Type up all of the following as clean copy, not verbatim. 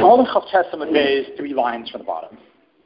All in Chav Testament is 3 lines from the bottom.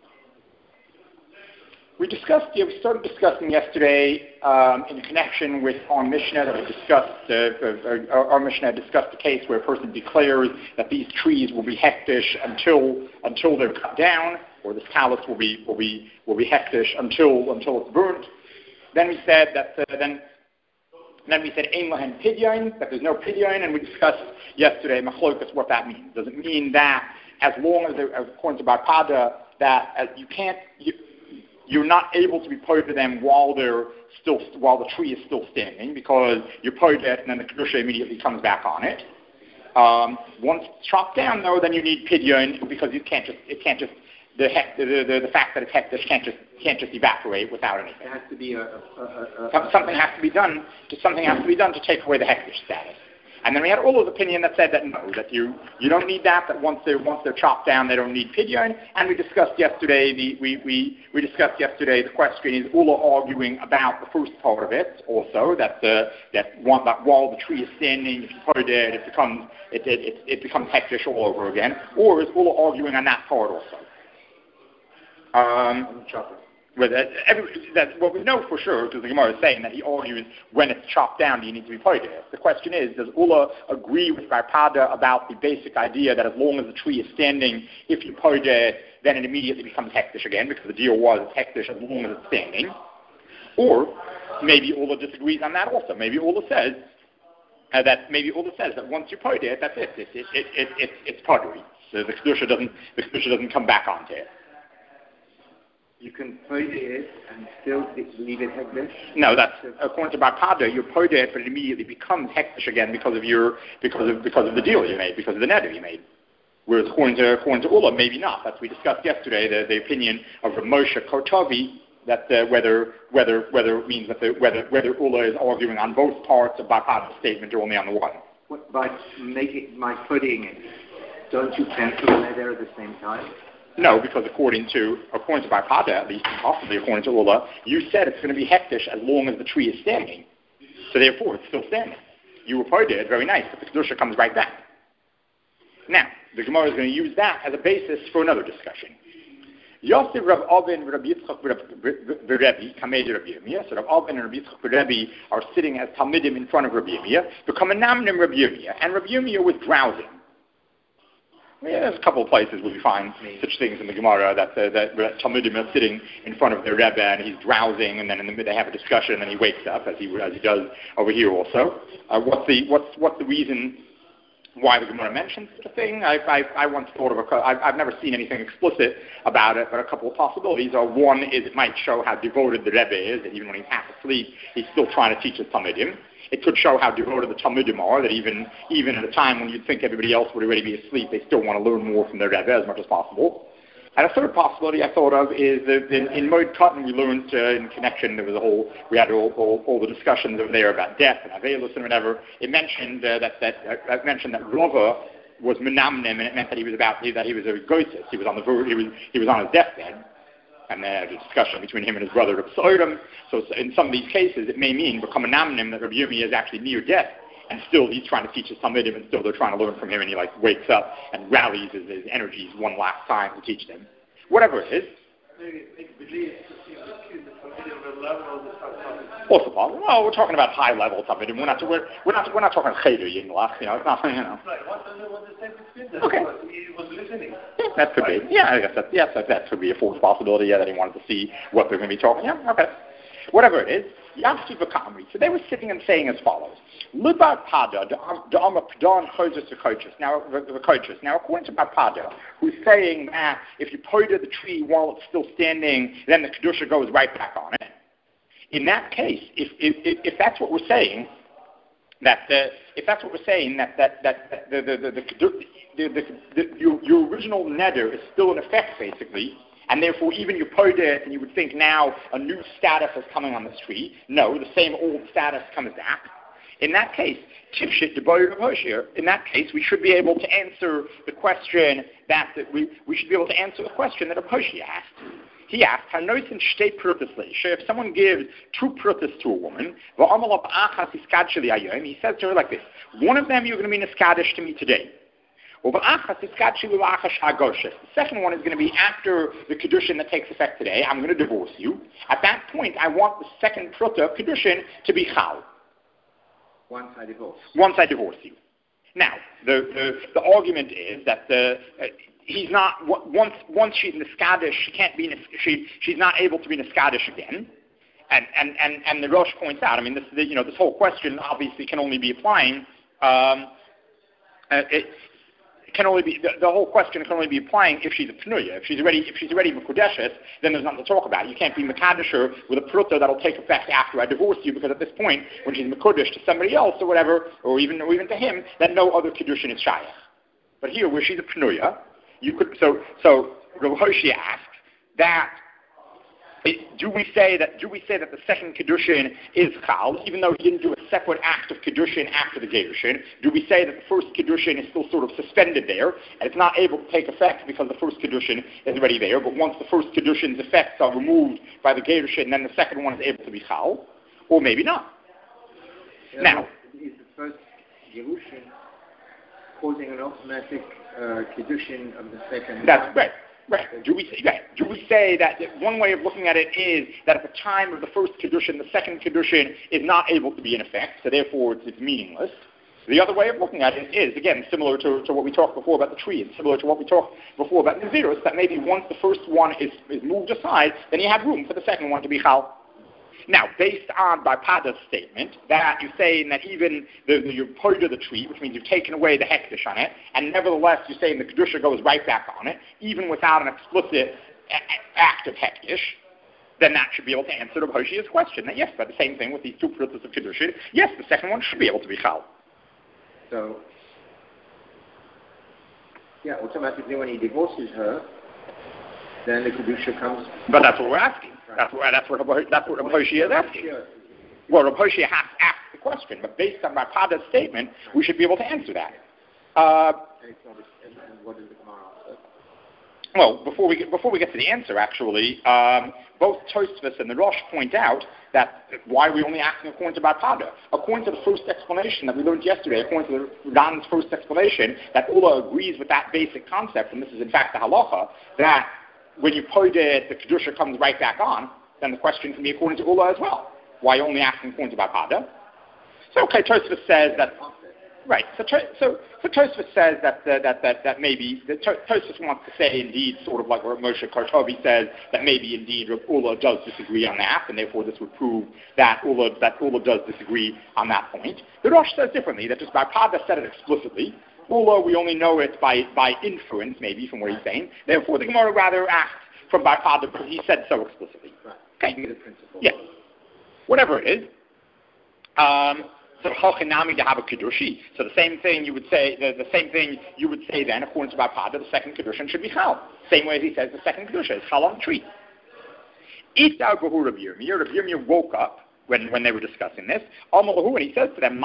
We started discussing yesterday in connection with our Mishnah that we discussed. Our Mishnah discussed the case where a person declares that these trees will be hektish until they're cut down, or this talus will be hektish until it's burnt. Then we said that Ein Lahen Pidyon, that there's no Pidyon, and we discussed yesterday Machlokas what that means. Does it mean that as long as according to Bar Pada, that you're not able to be paid to them while the tree is still standing, because you're paid it and then the kedusha immediately comes back on it. Once it's chopped down, though, then you need pidyon, because the fact that it's hektish can't just evaporate without anything. It has to be something has to be done to take away the hektish status. And then we had Ula's opinion that said that no, that you don't need that once they're chopped down, they don't need pidyon. And we discussed yesterday the question is Ula arguing about the first part of it also, that while the tree is standing, if you put it, it becomes hektish all over again, or is Ula arguing on that part also? What we know for sure, because the Gemara is saying that he argues when it's chopped down, you need to be paid it. The question is, does Ula agree with Bar Pada about the basic idea that as long as the tree is standing, if you paid it, then it immediately becomes hektish again, because the deal was it's hektish as long as it's standing? Or maybe Ula disagrees on that also. Maybe Ula says that once you paid it, that's it. It's pottery. So the kedusha doesn't come back onto it. You can put it and still leave it hektish? No, that's according to Bar Pada. You put it, but it immediately becomes hektish again because of the deal you made, because of the neder you made. Whereas according to Ula, maybe not. That's we discussed yesterday. The opinion of Moshe Kotavi that whether it means that whether Ula is arguing on both parts of Bar Pada's statement or only on the one. By putting it, don't you cancel the neder at the same time? No, because according to Bar Pada, at least, and possibly according to Ula, you said it's going to be hektish as long as the tree is standing. So therefore, it's still standing. You reported it, very nice, but the kedusha comes right back. Now, the Gemara is going to use that as a basis for another discussion. Yosef Rav Avin Rav Yitzchak Rebbe Kamed Rav Yirmiyah. So Rav Avin and Rav Yitzchak Rebbe are sitting as Talmidim in front of Rav Yirmiyah. Become a namnim Rav Yirmiyah, and Rav Yirmiyah was drowsing. Yeah, there's a couple of places where we find such things in the Gemara that Talmidim are sitting in front of their Rebbe and he's drowsing, and then they have a discussion, and then he wakes up as he does over here also. What's the reason why the Gemara mentions such a thing? I once thought of I've never seen anything explicit about it, but a couple of possibilities are: one is it might show how devoted the Rebbe is, that even when he's half asleep, he's still trying to teach his Talmidim. It could show how devoted the Talmidim are, that even at a time when you'd think everybody else would already be asleep, they still want to learn more from their Rebbe as much as possible. And a third possibility I thought of is that in Moed Katan we learned in connection, we had all the discussions over there about death and Avelus and whatever. It mentioned that Rava was menamnim, and it meant that he was a goisis. He was on his deathbed. And then there's a discussion between him and his brother, Reb Soirim. So in some of these cases, it may mean become a namnim that Reb Yirmiyah is actually near death, and still he's trying to teach his Talmidim, and still they're trying to learn from him, and he wakes up and rallies his energies one last time to teach them. Whatever it is. Also possible. Well, we're talking about high level Talmidim. We're not talking Cheder Yinglach. It's not. Okay. Yeah, that could be. Yeah, I guess that could be a fourth possibility. Yeah, that he wanted to see what they're going to be talking. Yeah, okay. Whatever it is, Yamsi v'Kamri. So they were sitting and saying as follows: Libar Pada da'amar p'dan chodes v'koches. Now, according to Bar Pada, who's saying that if you pointed the tree while it's still standing, then the kedusha goes right back on it. In that case, if that's what we're saying, your original neder is still in effect, basically, and therefore even you put it and you would think now a new status is coming on this tree. No, the same old status comes back. In that case, Tipshit Deboyer of Hoshir, in that case, we should be able to answer the question that Hoshir asked. He asked, if someone gives 2 prutas to a woman, he says to her like this: one of them you're going to be niskadish to me today. The second one is going to be after the Kedushin that takes effect today. I'm going to divorce you. At that point, I want the second Pruta of Kedushin to be Chal. Once I divorce you. Now, the argument is that he's not once she's Niskadish, she can't be she's not able to be Niskadish again. And the Rosh points out, I mean, this whole question obviously can only be applying. The whole question can only be applying if she's a Pnuya. If she's already Mekudeshes, then there's nothing to talk about. You can't be Mekadesher with a Pruta that'll take effect after I divorce you, because at this point, when she's Mekudesh to somebody else or whatever, or even to him, then no other Kedushin is Shayach. But here, where she's a Pnuya, you could, so Rav Hoshia asks that, do we say that the second Kedushin is Chal, even though he didn't do a separate act of Kedushin after the Gerushin? Do we say that the first Kedushin is still sort of suspended there, and it's not able to take effect because the first Kedushin is already there, but once the first Kedushin's effects are removed by the Gerushin, then the second one is able to be Chal? Or maybe not. Now, is the first Gerushin causing an automatic Kedushin of the second? That's right. Right. Do we say that one way of looking at it is that at the time of the first Kedushin, the second Kedushin is not able to be in effect, so therefore it's meaningless. The other way of looking at it is, again, similar to what we talked before about the tree, and similar to what we talked before about Nazirus, that maybe once the first one is moved aside, then you have room for the second one to be Chal. Now, based on Barpada's statement, that you're saying that even you're part of the tree, which means you've taken away the hektish on it, and nevertheless you're saying the Kedusha goes right back on it, even without an explicit act of hektish, then that should be able to answer Rav Hoshia's question. That yes, but the same thing with these two prutas of Kedusha, yes, the second one should be able to be Chal. So, yeah, automatically when he divorces her, then the Kedusha comes... But that's what we're asking. That's what Rav Hoshia is asking. Well, Rav Hoshia has asked the question, but based on Barpada's statement, we should be able to answer that. What is the Gemara answer? Well, before we get to the answer, actually, both Tosfos and the Rosh point out that why are we only asking according to Barpada? According to the first explanation that we learned yesterday, according to the Ran's first explanation, that Ula agrees with that basic concept, and this is in fact the halacha, that when you point it, the Kedusha comes right back on, then the question can be according to Ula as well. Why only asking according to Barpada? So, okay, Tosfos says that... Right, so Tosfos says that maybe... Tosfos wants to say, indeed, sort of like what Moshe Kartovi says, that maybe, indeed, Ula does disagree on that, and therefore this would prove that Ula does disagree on that point. The Rosh says differently, that just Barpada said it explicitly, Ula, we only know it by inference, maybe, from what he's saying. Therefore, the Gemara rather asks from Barpada because he said so explicitly. Right. Okay. The principle. Yeah. Whatever it is. So Hachinami to have a Kedushi. So the same thing you would say. The same thing you would say then, according to Barpada, the second Kedushin should be Chal. Same way as he says the second Kedusha is Chal on the tree. If thou Gahu Rabbi Yirmiyah woke up when they were discussing this, and he says to them,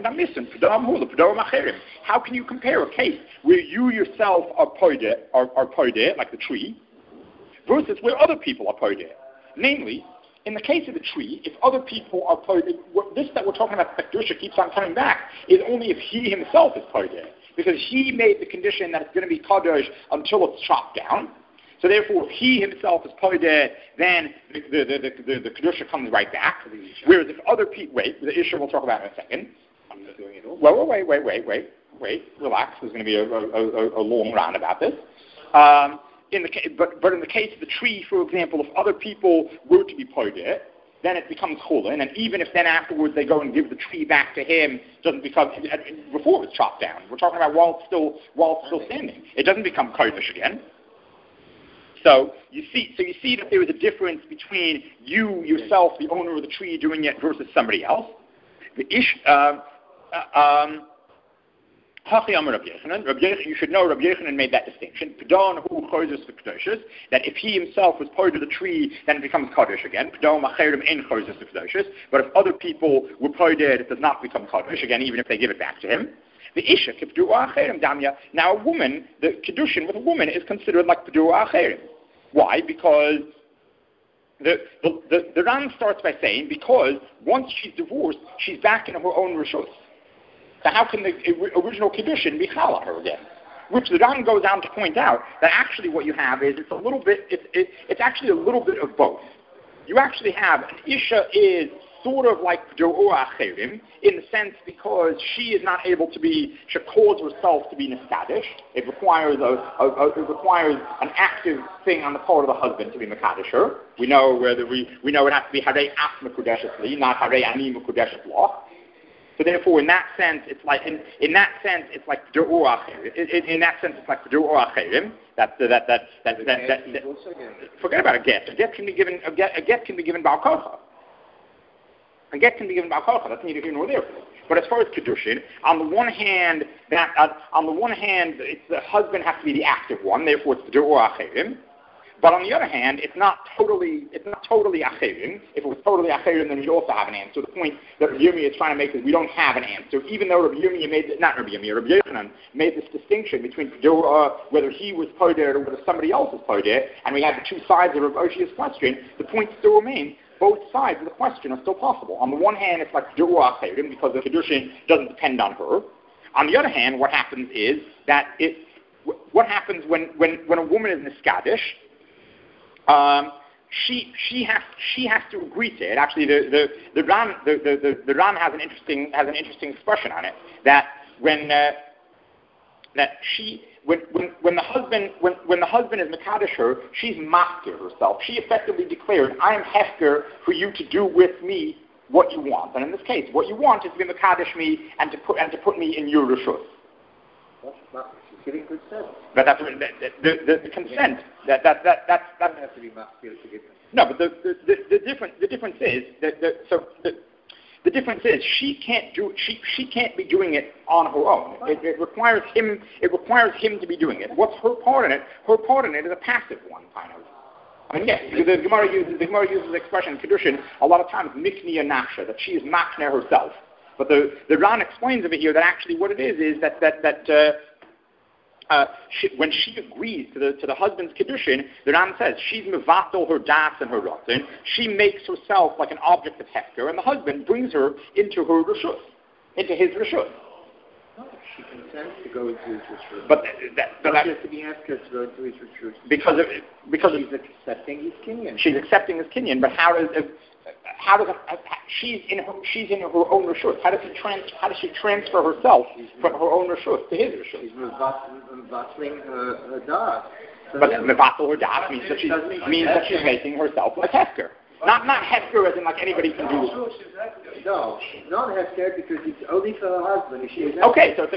how can you compare a case where you yourself are poideh, like the tree, versus where other people are poideh? Namely, in the case of the tree, if other people are poideh, this that we're talking about, the Kedusha keeps on coming back, is only if he himself is poideh, because he made the condition that it's going to be kadosh until it's chopped down. So therefore, if he himself is poideh, then the Kedusha comes right back. Whereas if other people... Wait, the issue we'll talk about in a second. I'm not doing it all. Well, wait. Relax. There's going to be a long round about this. But in the case of the tree, for example, if other people were to be poideh, then it becomes chulin, and even if then afterwards they go and give the tree back to him, it doesn't become... Before it was chopped down. We're talking about while it's still standing. It doesnn't become kodesh again. So you see that there is a difference between you yourself, the owner of the tree, doing it versus somebody else. You should know Rabbi Yochanan made that distinction. That if he himself was part of the tree, then it becomes Kaddish again. But if other people were part of it, it does not become Kaddish again, even if they give it back to him. The Isha, now a woman, the Kedushin with a woman is considered like P'dua Acherim. Why? Because the Ran starts by saying, because once she's divorced, she's back in her own Rishus. So how can the original Kedushin be Chal on her again? which the Ran goes on to point out that actually what you have is it's actually a little bit of both. You actually have an Isha is sort of like P'do'o Acherim, in the sense because she is not able to be, she calls herself to be Neskadish. It requires an active thing on the part of the husband to be Mekadesh her. We know it has to be Harei Af Mekudeshesli, not Harei Ani Mekudeshes Loch. So therefore, in that sense, it's like P'do'o Acherim. In that sense, it's like P'do'o Acherim. Forget about a get. A get can be given. A get can be given Baal Kocha. A get can be given Baal Kocha. That's neither here nor there. But as far as Kedushin, on the one hand, it's the husband has to be the active one. Therefore, it's P'do'o Acherim. But on the other hand, it's not totally acherim. If it was totally acherim, then we'd also have an answer. The point that Rabbi Yirmiyah is trying to make is we don't have an answer, even though Rabbi Yochanan made this distinction between whether he was poder or whether somebody else was poder, and we had the two sides of Rav Oshia's question. The point still remains: both sides of the question are still possible. On the one hand, it's like acherim because the kedushin doesn't depend on her. On the other hand, what happens is that what happens when a woman is niskadish. She has to agree to it. Actually, the Ran has an interesting expression on it that when the husband is mekadesh her, she's master herself. She effectively declares, "I am hefker for you to do with me what you want." And in this case, what you want is to be mekadesh me and to put me in your reshus. She's giving consent. But that's the consent. That doesn't have to be masculine to give. No, but the difference is the difference is she can't be doing it on her own. It requires him to be doing it. What's her part in it? Her part in it is a passive one, kind of. I mean, yes, the Gemara uses the expression kedushin a lot of times mikniya nafsha, that she is makna herself. But the Ran explains over here that actually what it is that when she agrees to the husband's kedushin, the Ran says she's mevatel her das and her rotzen. She makes herself like an object of hefker, and the husband brings her into her reshus, into his reshus. No, she consents to go into his reshus. But that has to be hefker to go into his reshus. Because she's accepting his kinyan. She's accepting his kinyan, but she's in her own reshus. How does she transfer herself from her own reshus to his reshus? She's mevateling her das. But mevatel her das means that she's making herself like hefker. Not hefker as in like anybody can do. No, not hefker because it's only for her husband. If she is okay, so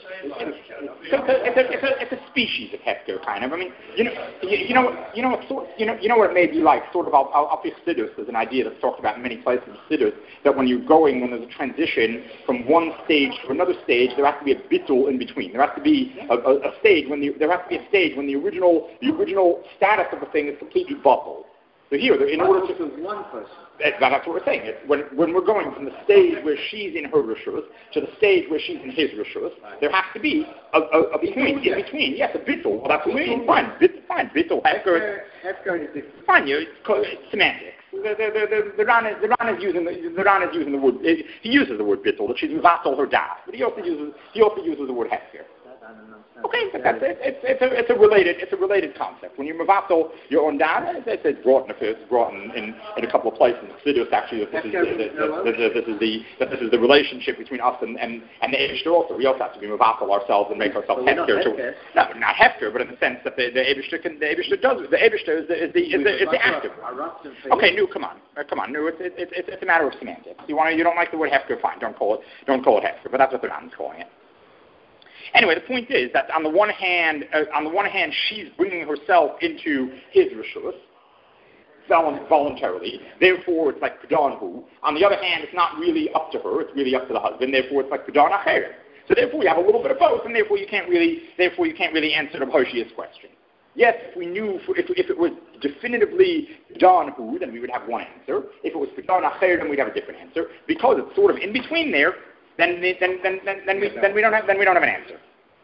it's a species of hefker kind of. I mean, you know what it may be like. Sort of, I'll pick Siddur as an idea that's talked about in many places in Siddur, that when there's a transition from one stage to another stage, there has to be a bittul in between. There has to be a stage when the original status of the thing is completely bottled. So here, in order to one person. That's what we're saying. When we're going from the stage where she's in her reshus to the stage where she's in his reshus, there has to be a between, in between. Yes, a bittul. Well, that's what we mean. Fine. Bittul. Hefker is fine. It's semantics. The Ran is using the word. He uses the word bittul. That she's mevatel her das, but he also uses the word hefker. Okay, but it's a related concept. When you mevatel your own data, it's brought in a couple of places. Siddur actually, this is the relationship between us and the Eibishter also. We also have to be mevatel ourselves and make ourselves hefker. No, not hefker, but in the sense that the Eibishter does. The Eibishter is the active one. Okay, come on. It's a matter of semantics. You don't like the word hefker, fine. Don't call it hefker. But that's what the Ran is calling it. Anyway, the point is that on the one hand, she's bringing herself into his reshus voluntarily. Therefore, it's like p'danhu. On the other hand, it's not really up to her; it's really up to the husband. Therefore, it's like p'dan acherim. So therefore, you have a little bit of both, and therefore you can't really answer Rav Hoshia's question. Yes, if we knew if it was definitively p'danhu, then we would have one answer. If it was p'dan acherim, then we'd have a different answer. Because it's sort of in between there. Then we don't have an answer.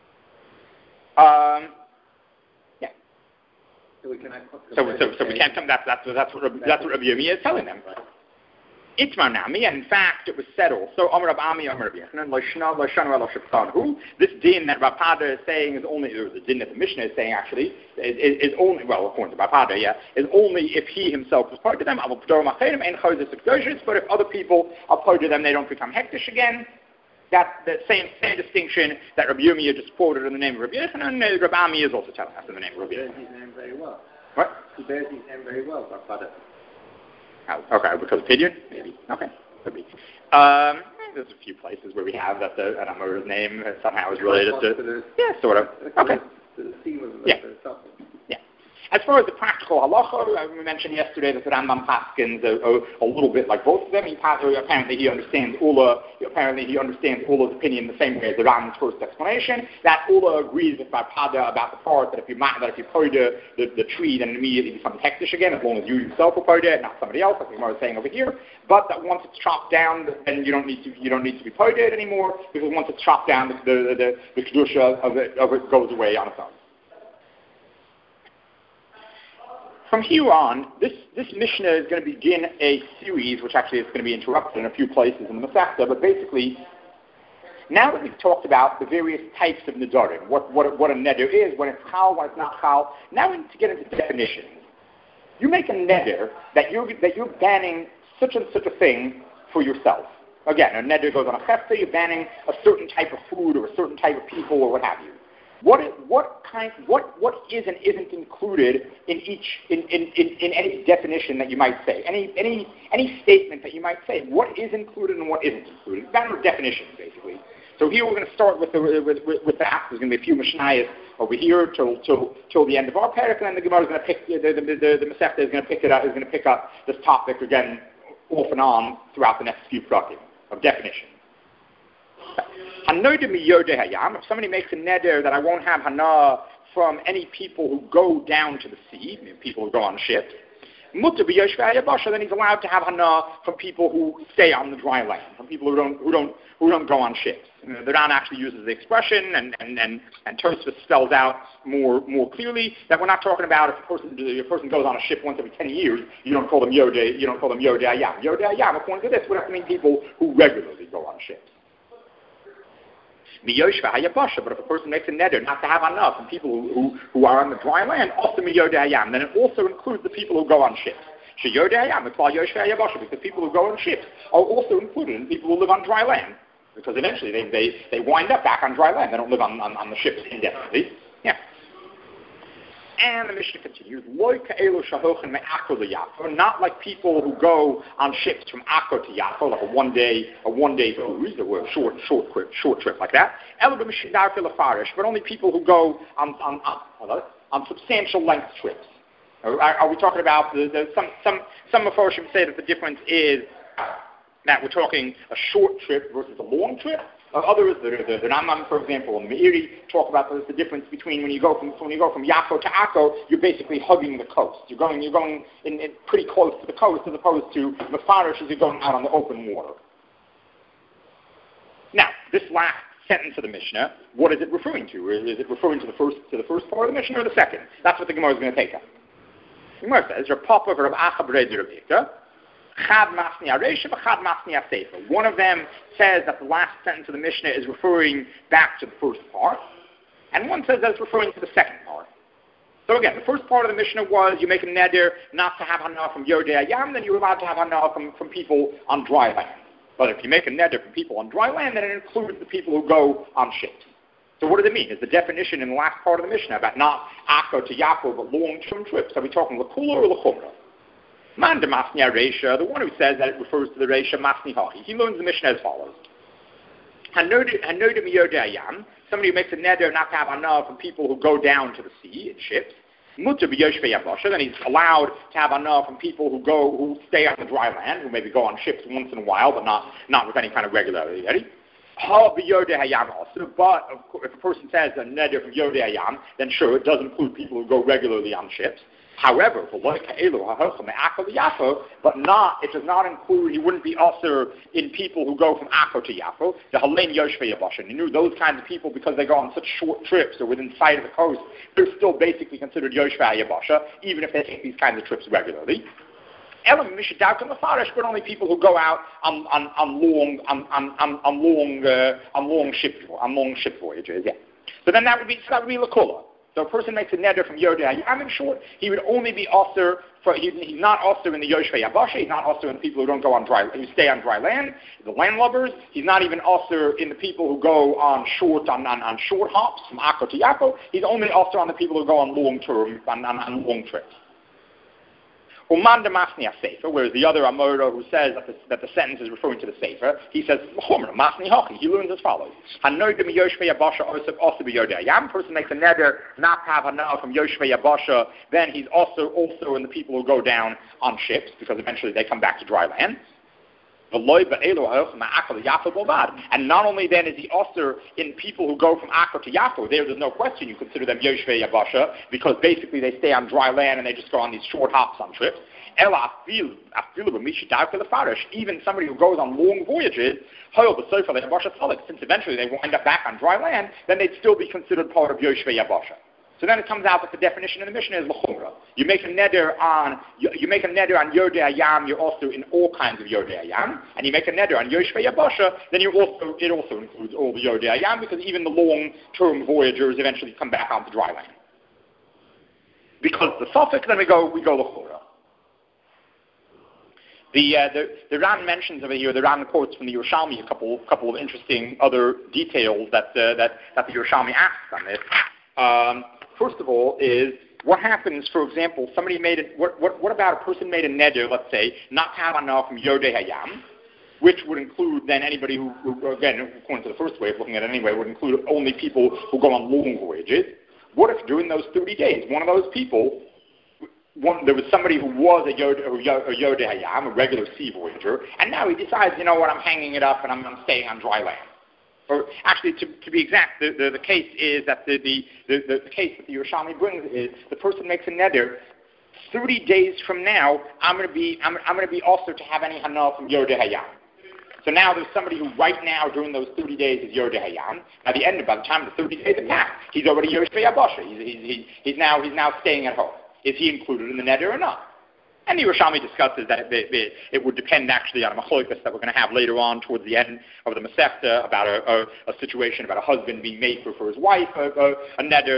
Yeah. So we can't. So we can't come. That's what Rabbi Yirmiyah is telling them. Itmanami, and in fact, it was settled. So, Amar Rab Ami, Amar Rab Yechanan, Loishna, Loishana, Loishaptanhu. This din that Rav Pada is saying is only, or the din that the Mishnah is saying actually, is only, well, according to Rav Pada, is only if he himself is part of them. But if other people are part of them, they don't become hektish again. That's the same distinction that Rabbi Yirmiyah just quoted in the name of Rabbi Yechanan, and Rabbi Ami is also telling us in the name of Rabbi Yechanan. He bears his name very well. What? He bears his name very well, Rav Pada. Oh, okay, because of Pidyon? Maybe. Okay, could be. There's a few places where we have that an Amor's name somehow is related to... Yeah, sort of. Okay. Yeah. Yeah. As far as the practical halacha, we mentioned yesterday that the Rambam Paskins a little bit like both of them. Apparently he understands Ula Ula's opinion the same way as the Rambam's first explanation. That Ula agrees with Rav Pada about the part that if you poda the tree, then it immediately becomes hektish again, as long as you yourself will poda it, not somebody else, like Gemara is saying over here. But that once it's chopped down, then you don't need to be poda it anymore, because once it's chopped down, the kedusha of it goes away on its own. From here on, this Mishnah is going to begin a series, which actually is going to be interrupted in a few places in the Masechta, but basically, now that we've talked about the various types of nedarim, what a neder is, when it's chal, when it's not chal, now we need to get into definitions. You make a neder that you're banning such and such a thing for yourself. Again, a neder goes on a chefta, you're banning a certain type of food or a certain type of people or what have you. What is and isn't included in any definition that you might say, any statement that you might say? What is included and what isn't included? It's a matter of definition, basically. So here we're going to start with that. There's going to be a few mishnayos over here till the end of our parak, and then the Gemara is going to pick the Masechta is going to pick it up. Is going to pick up this topic again off and on throughout the next few prakim of definition. If somebody makes a neder that I won't have hana from any people who go down to the sea, people who go on ships, then he's allowed to have hana from people who stay on the dry land, from people who don't go on ships. The Ran actually uses the expression, and Tosfos spells out more clearly that we're not talking about if a person goes on a ship once every 10 years, you don't call them Yodei Ayam. Yodei Ayam, according to this, would have to mean people who regularly go on ships. But if a person makes a neder not to have enough from people who are on the dry land, also miyodei hayam, then it also includes the people who go on ships. Sheyodei hayam, because people who go on ships are also included in people who live on dry land, because eventually they wind up back on dry land. They don't live on the ships indefinitely. Yeah. And the Mishnah continues, not like people who go on ships from Akko to Yaffo, like a one day cruise, or a short trip like that. But only people who go on substantial length trips. Are we talking about some Mephoshim say that the difference is that we're talking a short trip versus a long trip? Others, the Rambam, for example, and the Meiri talk about the difference between when you go from Yaffo to Akko, you're basically hugging the coast. You're going in pretty close to the coast, as opposed to Mefarish as you're going out on the open water. Now, this last sentence of the Mishnah, what is it referring to? Is it referring to the first part of the Mishnah or the second? That's what the Gemara is going to take up. The Gemara says, "Rav Papa v'Rav Acha b'Rei Rebbeika." One of them says that the last sentence of the Mishnah is referring back to the first part, and one says that it's referring to the second part. So again, the first part of the Mishnah was you make a neder not to have hana from Yodei Ayam, then you're allowed to have hana from people on dry land. But if you make a neder from people on dry land, then it includes the people who go on ships. So what does it mean? Is the definition in the last part of the Mishnah about not Akko to Yaakov, but long-term trips? Are we talking L'Kula or L'Chumra? Man de Masni Reisha, the one who says that it refers to the Reisha Masni Hachi, he learns the Mishnah as follows. Hanoda Miyodei Ayam, somebody who makes a neder not to have enough from people who go down to the sea in ships. Mutter b'yoshvei yabasha, then he's allowed to have enough from people who stay on the dry land, who maybe go on ships once in a while, but not with any kind of regularity. Ready? Ha b'yodei hayam also, but if a person says a neder from Yodei Hayam, then sure, it does include people who go regularly on ships. However, but not, it does not include, he wouldn't be usher in people who go from Akko to Yaffo, the Halein Yoshvei Yabasha. You knew those kinds of people, because they go on such short trips or within sight of the coast, they're still basically considered Yoshvei Yabasha, even if they take these kinds of trips regularly. Elam Mishadaukim Lefarish, but only people who go out on long ship voyages. Yeah. So then that would be Lakula. So a person makes a neder from Yodei Hayam. In short, he would only be also he's not also in the Yoshvei Yabasha. He's not also in the people who don't go on who stay on dry land, the landlubbers. He's not even also in the people who go on short hops from Akko to Yakko. He's only also on the people who go on long long trips. Uman de Masni Sefer, whereas the other Amora who says that the sentence is referring to the Sefer, he says, Masni Hochi, he learns as follows. Hanoidim Yoshvei Yabasha also be Yodei Hayam. Person makes a neder not to have hanah from Yoshvei Yabasha, then he's also in the people who go down on ships, because eventually they come back to dry land. And not only then is he also in people who go from Akko to Yaakov, there's no question you consider them Yoshvei Yabasha, because basically they stay on dry land and they just go on these short hops on trips. Even somebody who goes on long voyages, since eventually they wind up back on dry land, then they'd still be considered part of Yoshvei Yabasha. So then it comes out that the definition in the Mishnah is l'chumra. You make a neder on Yodei Hayam, you're also in all kinds of Yodei Hayam, and you make a neder on Yoshvei Yabasha, then it also includes all the Yodei Hayam, because even the long-term voyagers eventually come back onto dry land. Because the suffix, then we go l'chumra. The Ran mentions over here, the Ran quotes from the Yerushalmi a couple of interesting other details that the Yerushalmi asks on this. First of all, is what happens, for example, somebody what about a person made a neder, let's say, not to have hanah from Yodei Hayam, which would include then anybody who, again, according to the first way of looking at it anyway, would include only people who go on long voyages. What if during those 30 days, one of those people, there was somebody who was a Yodei Hayam, a regular sea voyager, and now he decides, you know what, I'm hanging it up and I'm staying on dry land. Or actually, to be exact, the case is that the case that the Yerushalmi brings is the person makes a neder. 30 days from now, I'm going to be also to have any hanah from Yodei Hayam. So now there's somebody who right now during those 30 days is Yodei Hayam. By the time the 30 days have passed, he's already Yoshvei Yabasha. He's now staying at home. Is he included in the neder or not? And the Yerushalmi discusses that it would depend actually on a machlokes that we're going to have later on towards the end of the Masechta about a situation about a husband being made for his wife, a neder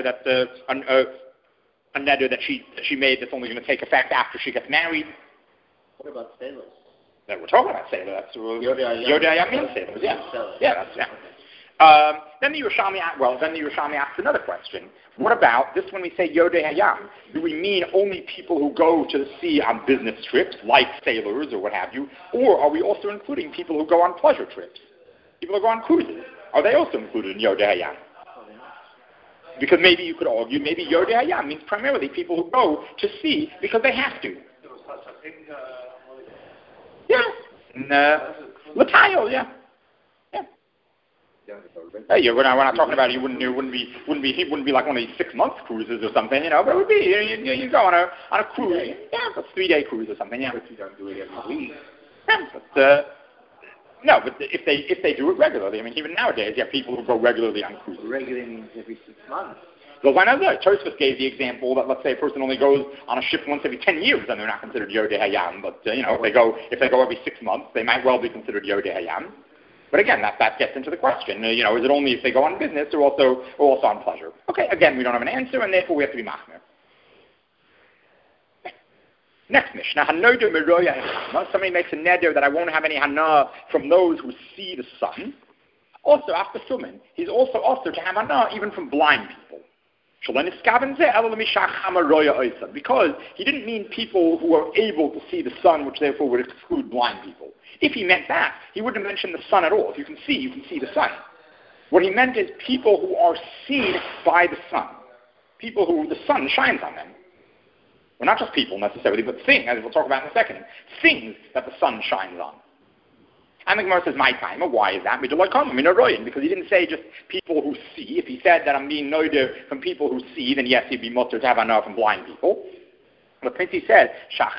that she made that's only going to take effect after she gets married. What about sailors? That we're talking about sailors. That's Yodei Hayam means sailors. Yeah. Then the Yerushalmi asks another question. What about this when we say Yodei Hayam? Do we mean only people who go to the sea on business trips, like sailors or what have you? Or are we also including people who go on pleasure trips? People who go on cruises. Are they also included in Yodei Hayam? Because maybe you could argue, maybe Yodei Hayam means primarily people who go to sea because they have to. Yeah. L'tayel, yeah. Hey, we're not talking about he wouldn't be like one of these 6-month cruises or something, you know. But it would be you go on a cruise, a 3-day cruise or something, yeah. But you don't do it every week. Yeah, no, but if they do it regularly, I mean, even nowadays you have people who go regularly on cruises. Regularly means every 6 months. Well, why not? Tosfos gave the example that let's say a person only goes on a ship once every 10 years, then they're not considered Yodei Hayam. But if they go every 6 months, they might well be considered Yodei Hayam. But again, that gets into the question. Is it only if they go on business or also on pleasure? Okay, again, we don't have an answer, and therefore we have to be machmir. Next Mishnah, somebody makes a neder that I won't have any hanah from those who see the sun. Also, after sumin, he's also asked to have hanah even from blind people. Because he didn't mean people who are able to see the sun, which therefore would exclude blind people. If he meant that, he wouldn't have mentioned the sun at all. If you can see the sun. What he meant is people who are seen by the sun. People who the sun shines on them. Well, not just people necessarily, but things, as we'll talk about in a second. Things that the sun shines on. And the Gemara says, my time, why is that? Because he didn't say just people who see. If he said that I'm being noider from people who see, then yes, he'd be mutter to have hanah from blind people. But since he said,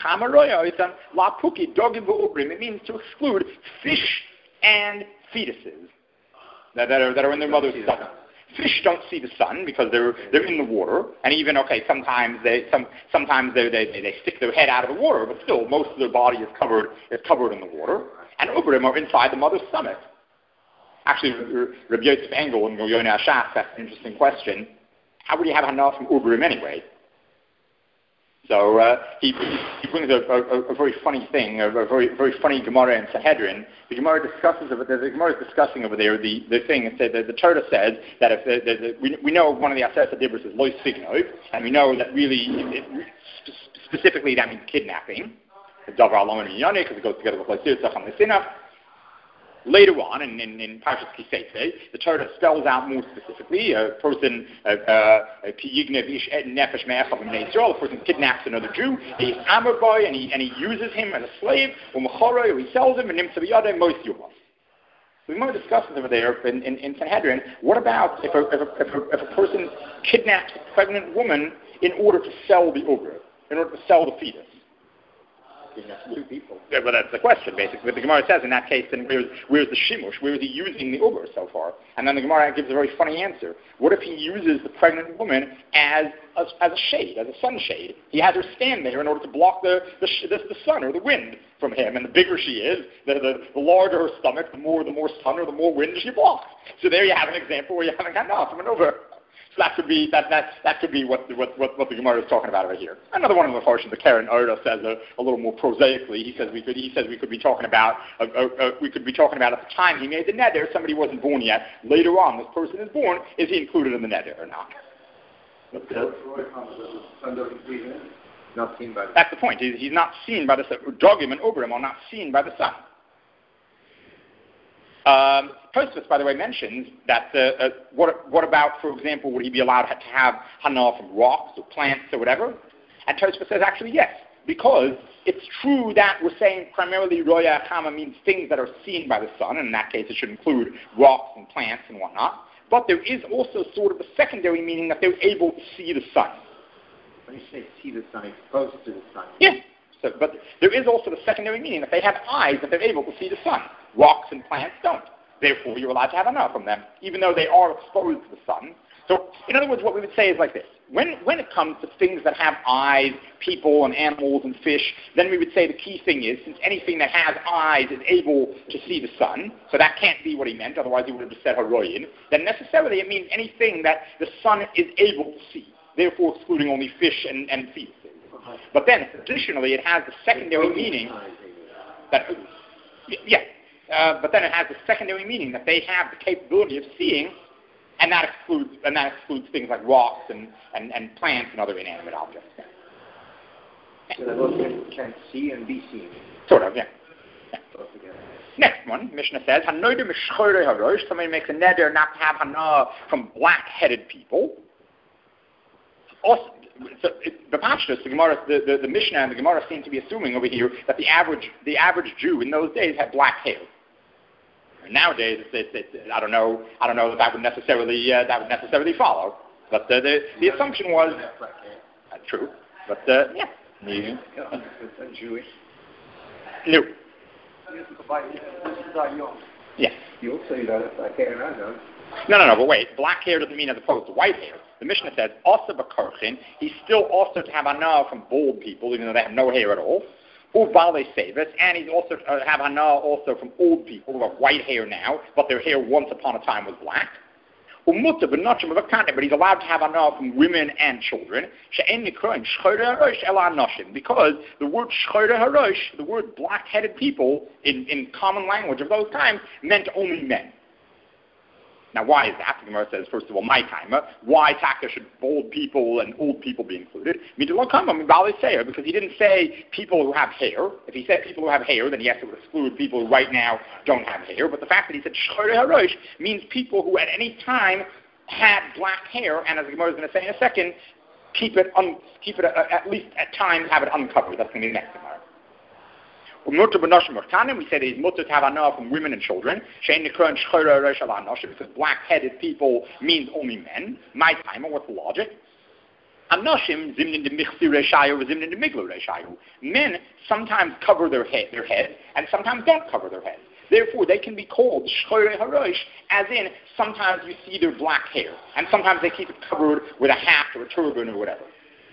it means to exclude fish and fetuses that are in their mother's stomach. Fish don't see the sun because they're in the water, and even sometimes they stick their head out of the water, but still most of their body is covered in the water. And Uberim are inside the mother's stomach. Actually, Rabbi Yosef Engel and Yonah Ashaf asked an interesting question. How would you have Hana from Uberim anyway? So he brings a very funny thing, a very funny Gemara in Sanhedrin. The Gemara discusses over there. The Gemara is discussing over there the thing. It said that the Torah says that if we know one of the Aseret Dibros is Lo Signov, and we know that really specifically that means kidnapping. The Davar Alon and Yonah, because it goes together with Lo Sirzach and Lesinach. Later on, in Parshas Kisei, the Torah spells out more specifically a person, a person kidnaps another Jew, he's Amor boy, and he uses him as a slave, or he sells him, and So the Gemara discusses over there in Sanhedrin, what about if a person kidnaps a pregnant woman in order to sell the ogre, in order to sell the fetus? Two people. Yeah, well, that's the question, basically. But the Gemara says, in that case, then where's the shimush? Where is he using the uber so far? And then the Gemara gives a very funny answer. What if he uses the pregnant woman as a shade, as a sunshade? He has her stand there in order to block the sun or the wind from him. And the bigger she is, the larger her stomach, the more sun or the more wind she blocks. So there you have an example where you haven't gotten off from an over. So that could be what the Gemara is talking about over here. Another one of the portions, the Karen Orda says a little more prosaically. He says we could be talking about at the time he made the neder, somebody wasn't born yet. Later on, this person is born. Is he included in the neder or not? Not seen by the sun. That's the point. He's not seen by the sun. Dogim and Oberim are not seen by the sun. Tosfos, by the way, mentions that what about, for example, would he be allowed to have hana from rocks or plants or whatever? And Tosfos says actually yes, because it's true that we're saying primarily roya chama means things that are seen by the sun, and in that case it should include rocks and plants and whatnot. But there is also sort of a secondary meaning that they're able to see the sun. When you say see the sun, exposed to the sun. Yes. So, but there is also the secondary meaning that they have eyes that they're able to see the sun. Rocks and plants don't. Therefore, you're allowed to have enough from them, even though they are exposed to the sun. So, in other words, what we would say is like this. When it comes to things that have eyes, people and animals and fish, then we would say the key thing is, since anything that has eyes is able to see the sun, so that can't be what he meant, otherwise he would have just said haroyin, then necessarily it means anything that the sun is able to see, therefore excluding only fish and fetuses. But then, additionally, it has the secondary meaning that, but then it has the secondary meaning that they have the capability of seeing, and that excludes things like rocks and plants and other inanimate objects. So they both can see and be seen. Sort of, yeah. Next one, Mishnah says, somebody makes a neder not to have hana from black-headed people. Also, the Pashtus, the Mishnah and the Gemara seem to be assuming over here that the average Jew in those days had black hair. And nowadays, I don't know that would necessarily follow. But the assumption was true. But yeah. Jewish. No. Yeah. You also say that black hair, I know. No, but wait. Black hair doesn't mean as opposed to white hair. The Mishnah says, also b'karchin, he's still also to have hana from bald people, even though they have no hair at all. Or vale sevis, and he's also to have hana also from old people who have white hair now, but their hair once upon a time was black. But he's allowed to have hana from women and children. Because the word shchore harosh, the word black-headed people, in common language of those times, meant only men. Now, why is that? The Gemara says, first of all, my time. Why taka should bald people and old people be included? Because he didn't say people who have hair. If he said people who have hair, then he has to exclude people who right now don't have hair. But the fact that he said shchore harosh means people who at any time had black hair, and as the Gemara is going to say in a second, keep it at least at times have it uncovered. That's going to be the next Gemara. We say that he's mutter to have hana from women and children. Because black-headed people means only men. My time, what's the logic? Men sometimes cover their heads and sometimes don't cover their heads. Therefore, they can be called shchorei harosh, as in sometimes you see their black hair, and sometimes they keep it covered with a hat or a turban or whatever.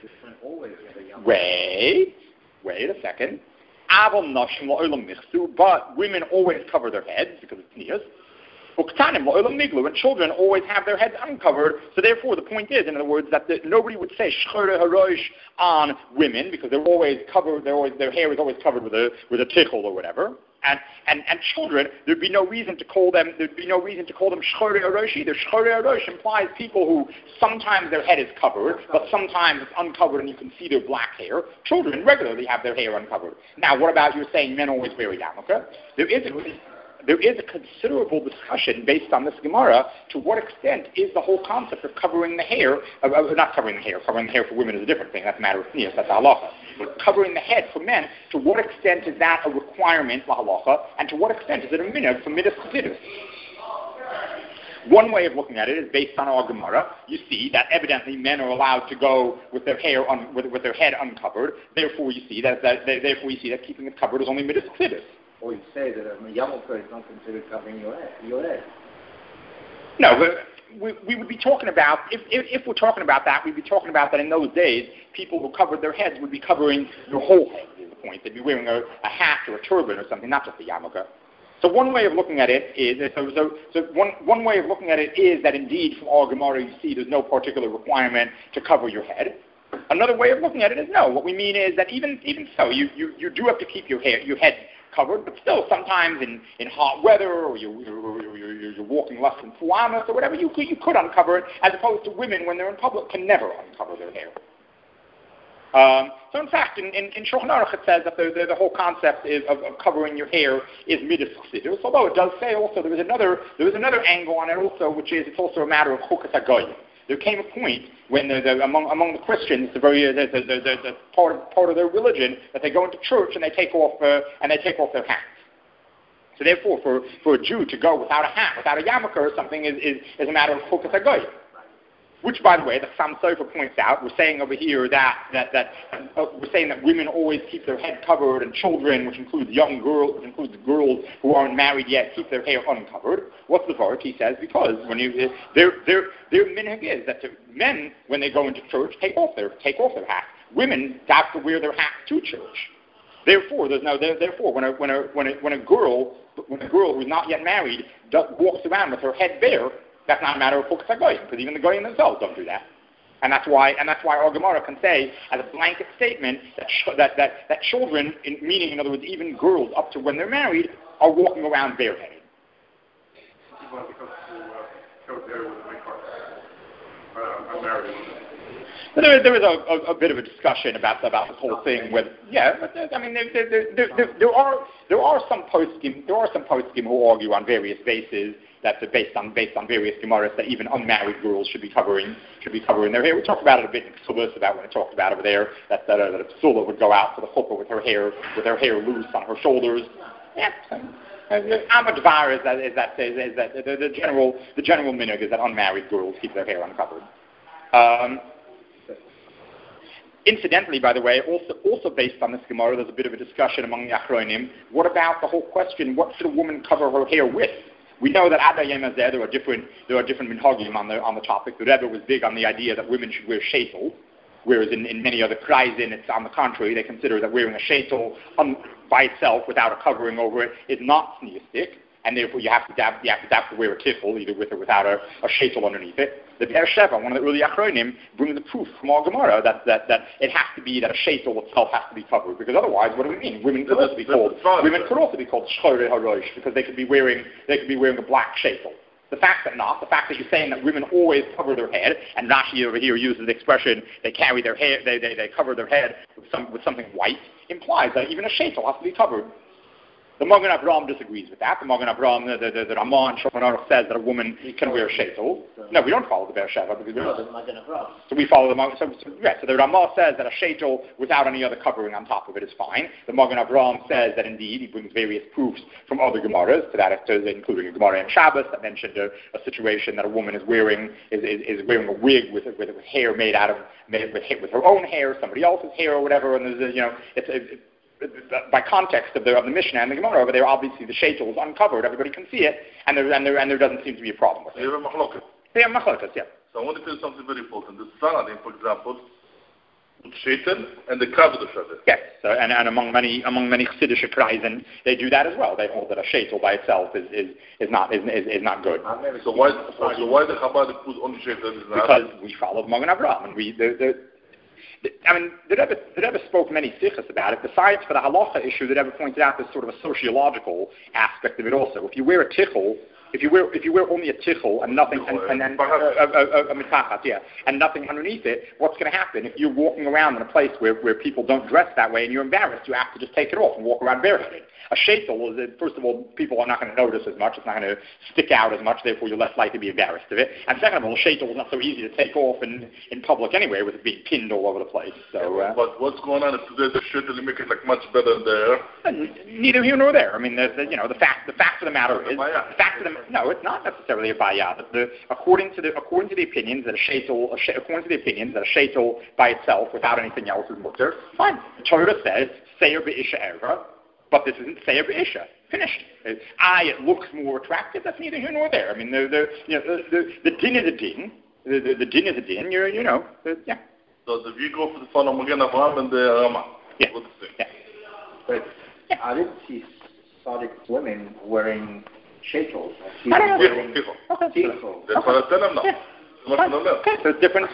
Wait a second. But women always cover their heads because it's nias. And children always have their heads uncovered. So therefore, the point is, in other words, that nobody would say shchorei harosh on women because they're always covered. Their hair is always covered with a tichel or whatever. And children, there'd be no reason to call them shchorei harosh either. Shchorei harosh implies people who sometimes their head is covered, but sometimes it's uncovered and you can see their black hair. Children regularly have their hair uncovered. Now, what about you saying men always wear yarmulke? There is a considerable discussion based on this Gemara to what extent is the whole concept of covering the hair, covering the hair for women is a different thing, that's a matter of sneers, that's halacha. But covering the head for men, to what extent is that a requirement, la halacha, and to what extent is it a minhag for midas chassidus? One way of looking at it is based on our Gemara. You see that evidently men are allowed to go with their hair with their head uncovered. Therefore, you see that keeping it covered is only midas chassidus. Or you say that a yarmulke is not considered covering your head. No, but we would be talking about, if we're talking about that, we'd be talking about that in those days, people who covered their heads would be covering their whole head, is the point. They'd be wearing a hat or a turban or something, not just a yarmulke. So one way of looking at it is, one way of looking at it is that indeed from our Gemara you see there's no particular requirement to cover your head. Another way of looking at it is no. What we mean is that even so, you do have to keep your head covered, but still sometimes in hot weather or you're walking less than 4 hours or whatever, you could uncover it, as opposed to women when they're in public can never uncover their hair. So in fact, in Shulchan Aruch it says that the whole concept of covering your hair is midas chassidus, although it does say also there was another angle on it also, which is it's also a matter of chukas hagoyim. There came a point when among the Christians, the part of their religion that they go into church and they take off their hats. So therefore, for a Jew to go without a hat, without a yarmulke or something is a matter of chukas hagoyim. Which, by the way, the Sam Sofer points out, we're saying over here that we're saying that women always keep their head covered, and children, which includes young girls, which includes girls who aren't married yet, keep their hair uncovered. What's the vart? He says because when their minhag is that the men, when they go into church, take off their hat. Women have to wear their hats to church. Therefore, when a girl who's not yet married walks around with her head bare, that's not a matter of chukas hagoyim, because even the goyim themselves don't do that. And that's why our Gemara can say, as a blanket statement, that children, meaning in other words, even girls up to when they're married, are walking around bareheaded. There is a bit of a discussion about this whole thing. There are some poskim who argue on various bases that based on various gemaras that even unmarried girls should be covering their hair. We talked about it a bit in Ksubas about when it talked about over there that a psula would go out to the chuppah with her hair loose on her shoulders. Yeah. Amadvar is that the general minhag is that unmarried girls keep their hair uncovered. Incidentally, by the way, also based on this Gemara, there's a bit of a discussion among the Achronim. What about the whole question, what should a woman cover her hair with? We know that Ad Hayom Hazeh, there are different minhagim on the topic. The Rebbe was big on the idea that women should wear sheitel, whereas in many other kreisen, it's on the contrary. They consider that wearing a sheitel by itself, without a covering over it, is not sneistic, and therefore you have to wear a tiffel, either with or without a sheitel underneath it. The Be'er Sheva, one of the early Achronim, brings the proof from our Gemara that it has to be that a sheitel itself has to be covered, because otherwise, what do we mean? Women could also be called shchorei harosh, because they could be wearing a black sheitel. The fact that you're saying that women always cover their head, and Rashi over here uses the expression they carry their hair, they cover their head with something white, implies that even a sheitel has to be covered. The Magen Avraham disagrees with that. The Magen Avraham, the Ramah and Shulchan Aruch says that a woman can wear a sheitel. No, we don't follow the Be'er Sheva. So we follow the Magen. So the Ramah says that a sheitel without any other covering on top of it is fine. The Magen Avraham says that indeed he brings various proofs from other Gemaras to that, including a Gemara in Shabbos that mentioned a situation that a woman is wearing a wig with hair made with her own hair, somebody else's hair or whatever, and there's by context of the Mishnah and the Gemara over there, obviously the sheitel is uncovered, everybody can see it, and there doesn't seem to be a problem with it. They have machlokas, yeah. So I want to tell you something very important. The Sfaradim, for example, sheitel and the kavod of it. Yes, so, and among many Chassidish kreisen, they do that as well. They hold that a sheitel by itself is not good. So why the Chabad put only sheitel? Because we follow Magen Avraham, and the Rebbe spoke many sichos about it. Besides for the halacha issue, the Rebbe pointed out this sort of a sociological aspect of it also. If you wear a tichel, if you wear only a tichel and nothing, and a mitachat, yeah, and nothing underneath it, what's going to happen if you're walking around in a place where people don't dress that way and you're embarrassed? You have to just take it off and walk around barefooted. A sheitel is, first of all, people are not going to notice as much. It's not going to stick out as much. Therefore, you're less likely to be embarrassed of it. And second of all, a sheitel is not so easy to take off in public anyway, with it being pinned all over the place. So, but what's going on if there's a sheitel, you make it like much better there? Neither here nor there. I mean, the fact of the matter is, no, it's not necessarily a bayah. According to the opinions that a sheitel by itself, without anything else, is mutter. Fine. The Torah says seir be'isha erva. But this isn't Seir B'Isha. Finished. It looks more attractive. That's neither here nor there. I mean, the din is a din. The din is a din. Yeah. So if you go for the fun of Magen Avraham and the Rama. Yeah. Yeah. But I didn't see Sadiq women wearing sheitels. I don't know. Tichel. That's what I tell them now. Okay. So it's different.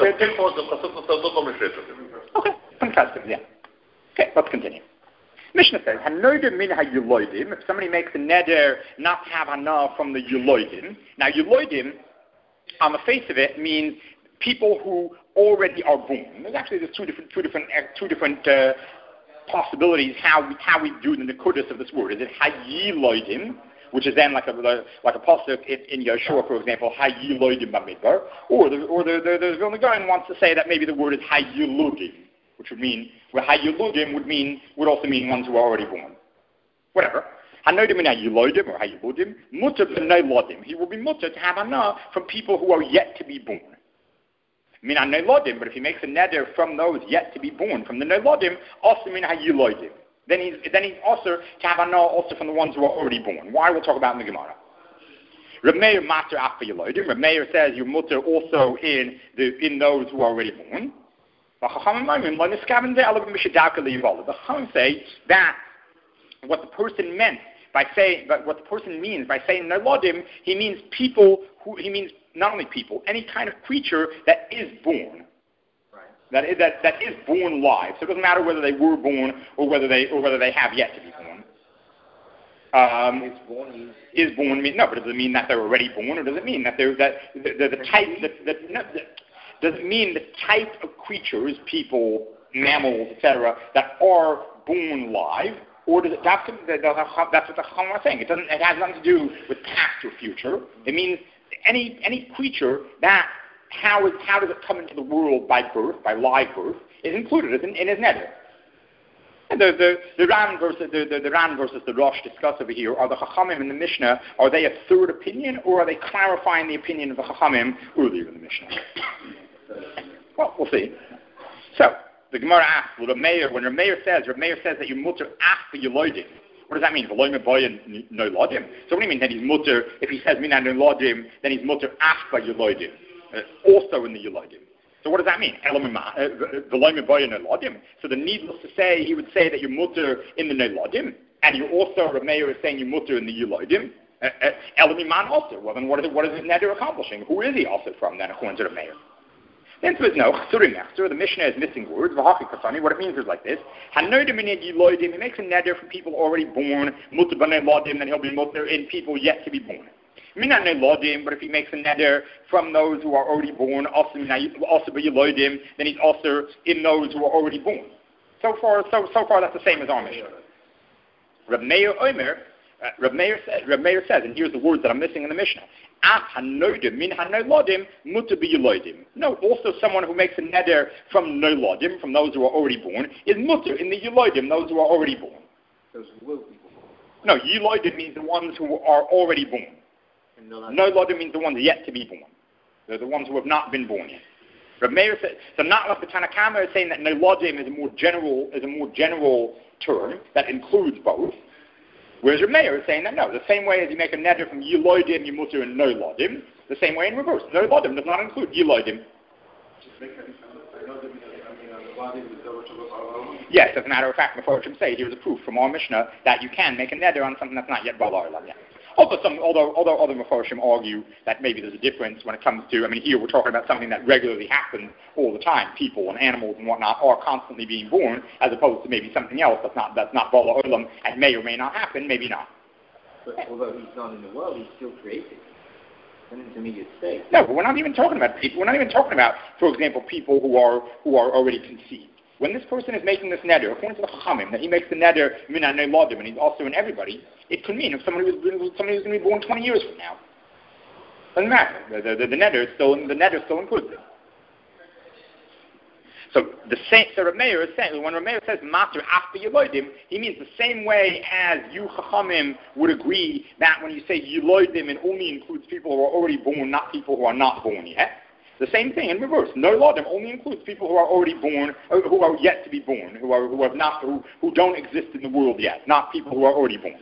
Okay. Fantastic. Yeah. Okay. Let's continue. Mishnah says, if somebody makes a neder not to have hana from the yuloidim. Now, yuloidim, on the face of it, means people who already are born. There's two different possibilities how we do the nekudas of this word. Is it hayiloidim, which is then like a pasuk in Yeshua, for example, hayiloidim bamidbar, or the Vilna Gaon wants to say that maybe the word is hayiludim, which would mean, well, hayuludim would also mean ones who are already born. Whatever. Hanodim min hayuludim or hayuludim, mutter b'nei lodim. He will be mutter to have hana from people who are yet to be born. Min hanei lodim, but if he makes a neder from those yet to be born, from the nelodim, also min hayuludim. Then he's also to have hana also from the ones who are already born. Why? We'll talk about in the Gemara. Reb Meir matter after yulodim. Reb Meir says you mutter also in those who are already born. The Chachamim say that what the person means by saying nelodim, he means not only people, any kind of creature that is born. Right. That is born live. So it doesn't matter whether they were born or whether they have yet to be born. Is born mean no, but does it mean that they're already born, or does it mean that they're the type does it mean the type of creatures, people, mammals, etc., that are born live, or does it? That's what the Chachamim are saying. It has nothing to do with past or future. It means any creature that how does it come into the world by birth, by live birth, is included in his neder. And the Ran versus the Rosh discuss over here, are the Chachamim in the Mishnah, are they a third opinion, or are they clarifying the opinion of the Chachamim earlier in the Mishnah? Well, we'll see. So, the Gemara asks, when Reb Meir says that you mutter after yulodim, what does that mean? So what do you mean that he's mutter, if he says minan yulodim, then he's mutter after yulodim, also in the yulodim. So what does that mean? So the needless to say, he would say that you mutter in the nelodim, and you also, Reb Meir is saying you mutter in the yulodim. Elamiman also. Well, then what is his neder accomplishing? Who is he also from then, according to Reb Meir? Then there is no chsurim. The Mishnah is missing words. What it means is like this: he makes a neder from people already born. Mutter b'nei lodim, then he'll be mutter in people yet to be born. Minan lodim, but if he makes a neder from those who are already born, also b'yilodim, then he's also in those who are already born. So far, that's the same as our Mishnah. Reb Meir says, and here's the words that I'm missing in the Mishnah. No, also someone who makes a neder from nolodim, from those who are already born, is mutter in the yulodim, those who are already born. Those who will be born. No, yulodim means the ones who are already born. Nolodim means the ones yet to be born. They're the ones who have not been born yet. Rav Meir says, so not like the Tanna Kama is saying that Noladim is a more general term that includes both. Whereas Rav Meir is saying that no, the same way as you make a neder from Yilodim, Yimuter, and Noladim, the same way in reverse. Noladim does not include Yilodim. Yes, as a matter of fact, Meforshim say here's a proof from our Mishnah that you can make a neder on something that's not yet Bala Olam. Yeah. Although other Meforshim argue that maybe there's a difference when it comes to, here we're talking about something that regularly happens all the time. People and animals and whatnot are constantly being born, as opposed to maybe something else that's not Bala Olam and may or may not happen, maybe not. But although he's not in the world, he's still created. An intermediate state. No, but we're not even talking about people. We're not even talking about, for example, people who are already conceived. When this person is making this neder, according to the Chachamim, that he makes the neder mina neiladim, and he's also in everybody, it could mean if somebody who's going to be born 20 years from now. Doesn't matter. The neder still includes it. So Rav Meir is saying, when Rav Meir says master after Yilodim, he means the same way as you Chachamim would agree that when you say Yilodim, it only includes people who are already born, not people who are not born yet. The same thing in reverse. Noladim only includes people who are already born, or who are yet to be born, who don't exist in the world yet, not people who are already born.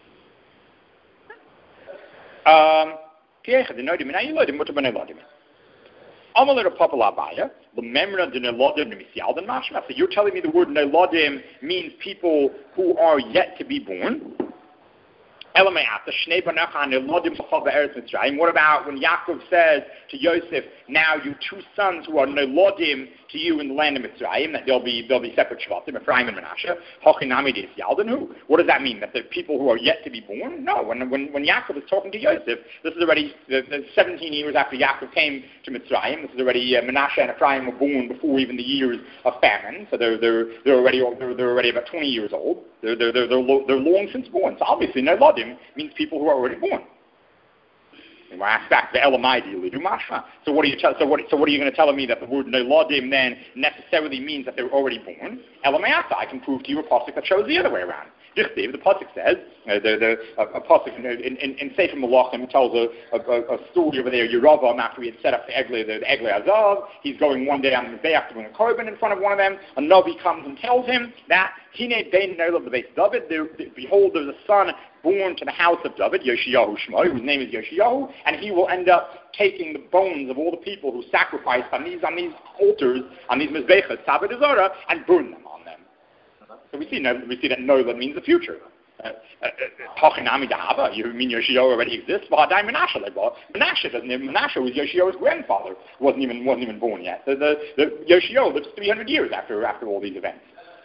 So you're telling me the word Noladim means people who are yet to be born? What about when Yaakov says to Yosef, now you two sons who are Noladim to you in the land of Mitzrayim, that they'll be separate Shvatim, Ephraim and Menashe. What does that mean? That they're people who are yet to be born? No. When Yaakov is talking to Yosef, this is already 17 years after Yaakov came to Mitzrayim. This is already Menashe and Ephraim were born before even the years of famine. So they're already about 20 years old. They're long since born. So obviously Noladim means people who are already born. And we're asked back to Elamai Lidu Mashma. So what are you going to tell me that the word Noladim then necessarily means that they're already born? Elamayata, I can prove to you a pasuk that shows the other way around. Dichtiv, the pasuk says, a pasuk in Sefer Malachim tells a story over there. Yeravam, after he had set up the Eglei Azav, he's going one day on the Mizbeach to bring a korban in front of one of them. A Navi comes and tells him that Hine Bein Nolav Beis David, behold, there's a son born to the house of David, Yoshiyahu Shmo, whose name is Yoshiyahu, and he will end up taking the bones of all the people who sacrificed on these altars, on these Mizbechas, Tabed Azara, and burn them on them. So we see that Nola means the future. Hachinami Dahava, you mean Yoshiyahu already exists? Well, Menashe Menashe was Yoshiyahu's grandfather, wasn't even born yet. The Yoshiyahu lives 300 years after all these events.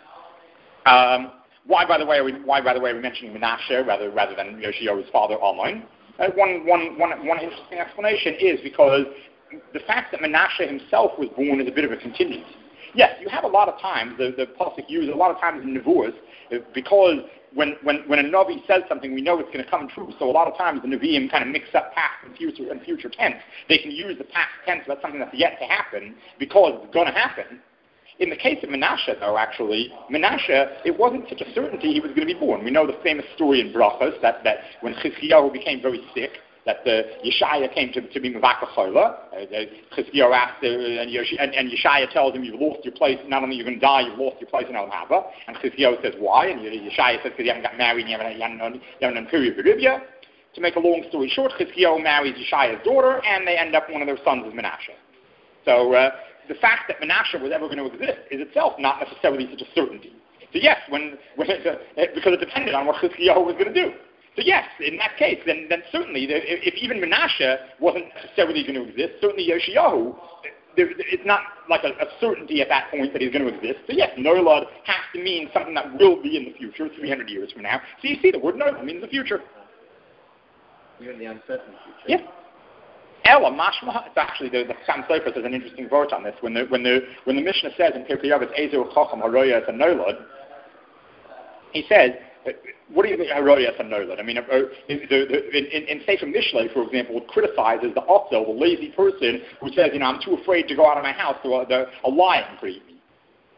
Why, by the way, are we mentioning Menashe rather than Yoshiyahu's father, Amon? One interesting explanation is because the fact that Menashe himself was born is a bit of a contingency. Yes, you have a lot of times, the pasuk uses a lot of times in Nevuos, because when a Navi says something, we know it's going to come true. So a lot of times the Nevi'im kind of mix up past and future tense. They can use the past tense about something that's yet to happen because it's going to happen. In the case of Menashe, though, actually, Menashe, it wasn't such a certainty he was going to be born. We know the famous story in Brachos that when Chizkiyahu became very sick, that Yeshaya came to be Mevaka Chola. Chizkiyahu asked, and Yeshaya tells him, you've lost your place. Not only are you going to die, you've lost your place in El Haba. And Chizkiyahu says, why? And Yeshaya says, because you haven't got married and you haven't done period Beribia. To make a long story short, Chizkiyahu marries Yeshaya's daughter, and they end up one of their sons is Menashe. So the fact that Menashe was ever going to exist is itself not necessarily such a certainty. So yes, because it depended on what Chizkiyahu was going to do. So yes, in that case, then certainly, if even Menashe wasn't necessarily going to exist, certainly Yoshiyahu, it's not like a certainty at that point that he's going to exist. So yes, Nolad has to mean something that will be in the future, 300 years from now. So you see, the word Nolad means the future. Even the uncertain future. Yeah. Ella mashma. It's actually the Sam Sofer says an interesting verse on this. When the Mishnah says in Pirkei Avos Ezer Chacham Haroya and Nolad, he says, what do you think Haroya and Nolad? I mean, in Sefer Mishlei, for example, it criticizes the Otzel, the lazy person who says, I'm too afraid to go out of my house, so a lion could eat me.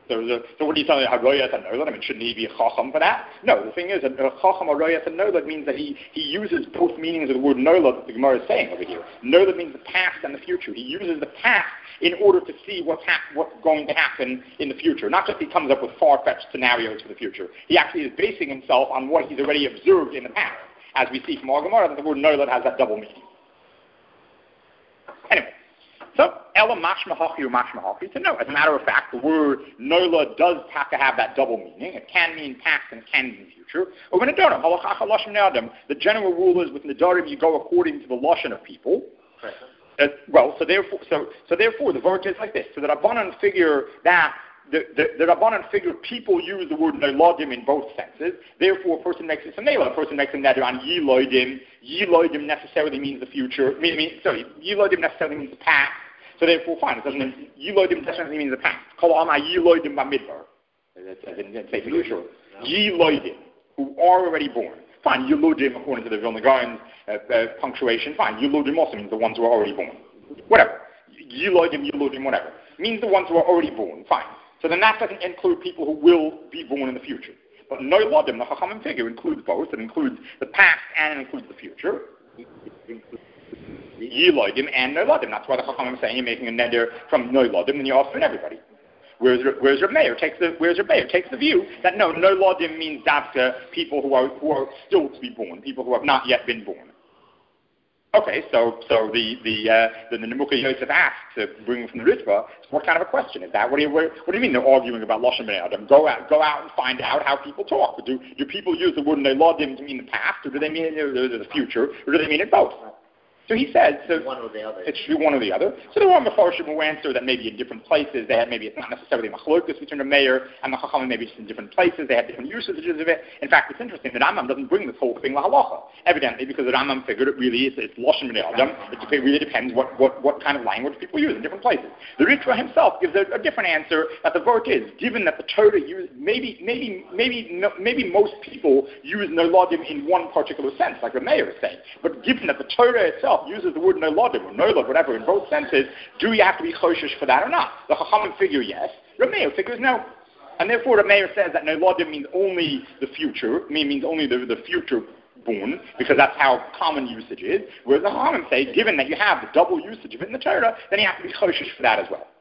So what are you telling me? Haroyat and Nolad? I mean, shouldn't he be a chacham for that? No, the thing is, a chacham haroyat and Nolad means that he uses both meanings of the word Nolad that the Gemara is saying over here. Nolad means the past and the future. He uses the past in order to see what's going to happen in the future. Not just he comes up with far-fetched scenarios for the future. He actually is basing himself on what he's already observed in the past. As we see from our Gemara, that the word Nolad has that double meaning. Anyway. So, Ela mashma hachi or mashma hachi. So no, as a matter of fact, the word Nola does have to have that double meaning. It can mean past and it can mean future. Or when the general rule is with Nedarim you go according to the Lashon of people. So therefore the verse is like this. So the Rabbanan figure that the Rabbanan figure people use the word Noladim in both senses. Therefore, a person makes it a Nela, a person makes a Neder on Yiloidim. Yiloidim necessarily means the future. Yiloidim necessarily means the past. So therefore, fine. It doesn't mean Yiloidim necessarily means the past. Kol Ama Yiloidim Bamidbar. As in say future. Yiloidim, who are already born. Fine. Yiloidim, according to the Vilna Gaon's punctuation. Fine. Yiloidim also means the ones who are already born. Whatever. Yiloidim, whatever. Means the ones who are already born. Fine. So then that doesn't include people who will be born in the future. But Noiladim, the Chachamim figure, includes both. It includes the past and it includes the future. Yilodim and Noiladim. That's why the Chachamim is saying you're making a neder from Noiladim and you're offering everybody. Whereas Reb Meir takes the view that no, Noiladim means dafka people who are still to be born, people who have not yet been born. Okay, so the Nemuka Yosef asks to bring from the Ritva, what kind of a question is that? What do you mean they're arguing about Lashon Bnei Adam? Go out and find out how people talk. Do people use the word Neiladim to mean the past, or do they mean it the future, or do they mean it both? So he says, one or the other. It should be one or the other. So there are Mefarshim who answer that maybe in different places maybe it's not necessarily machlokus between the mayor and the Chachamim, maybe just in different places they have different usages of it. In fact, it's interesting that Rambam doesn't bring this whole thing la halacha. Evidently, because the Rambam figured it really is it's Lashon Bnei Adam. It really depends what kind of language people use in different places. The Ritva himself gives a different answer that the vort is given that the Torah maybe most people use Noladim in one particular sense, like the mayor is saying, but given that the Torah itself uses the word Noladim or Nolad, whatever, in both senses, do you have to be choshesh for that or not? The Chachamim figure yes, the Meir figures no. And therefore the Meir says that Noladim means only the future, means only the future born, because that's how common usage is, whereas the Chachamim say, given that you have the double usage of it in the Torah, then you have to be choshesh for that as well.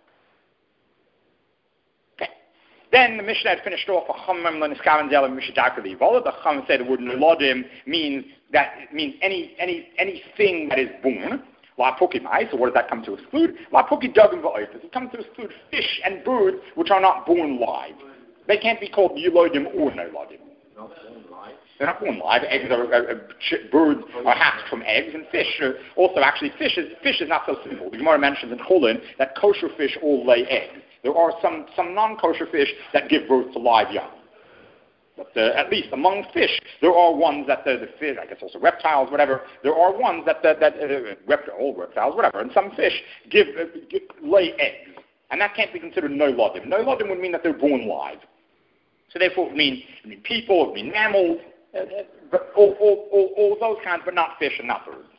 Then the Mishnah had finished off a Chachamim l'niskaven zel mishadarka li'vola. The Chachamim say the word Noladim means anything that is born. La pokimai. So what does that come to exclude? La poki dagim va'oifas. It comes to exclude fish and birds which are not born live. They can't be called Yilodim or Noladim. Not born live. They're not born live. Birds are hatched from eggs, and fish also actually fish is not so simple. The Gemara mentions in Chulin that kosher fish all lay eggs. There are some non-kosher fish that give birth to live young. But at least among fish, there are ones that the fish, I guess also reptiles, whatever, there are ones that all reptiles, whatever, and some fish lay eggs. And that can't be considered Noladim. Noladim would mean that they're born live. So therefore it would mean people, it would mean mammals, but all those kinds, but not fish and not birds.